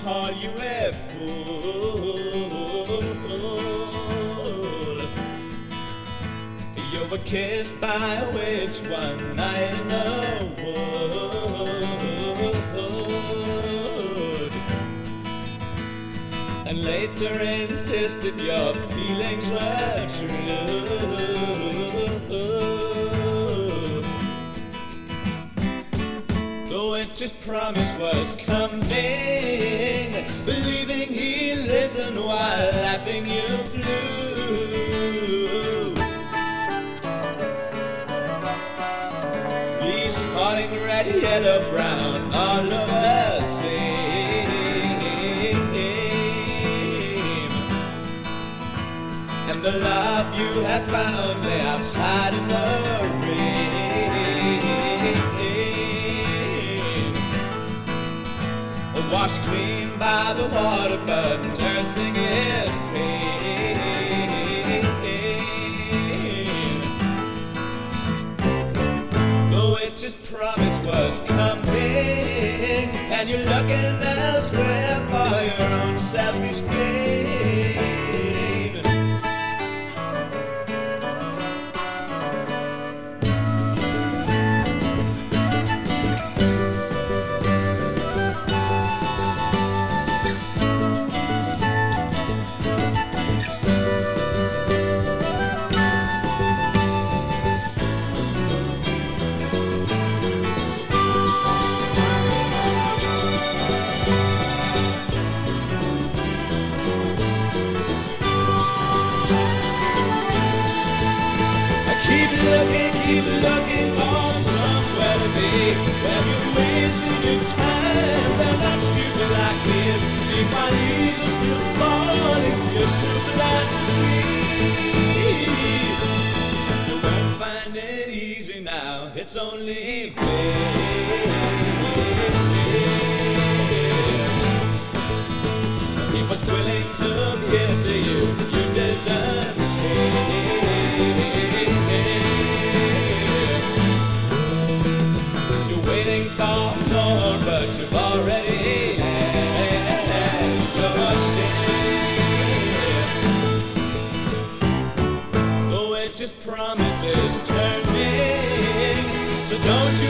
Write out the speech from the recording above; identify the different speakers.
Speaker 1: call you a fool. You were kissed by a witch one night in the wood, and later insisted your feelings were true. The witch's promise was coming, believing he listened while laughing you flew. Leaves falling red, yellow, brown all over the same, and the love you had found lay outside in the rain. Washed clean by the water, but nursing his pain. The witch's promise was coming, and you're looking elsewhere for your own selfish gain. Keep looking for somewhere to be, where you're wasting your time. They're not stupid like this. Keep on either still falling, you're too blind to see. You won't find it easy now, it's only fair. He was willing to give to you, you didn't care. For more, but you've already had your share. The witch's promises turning, so don't you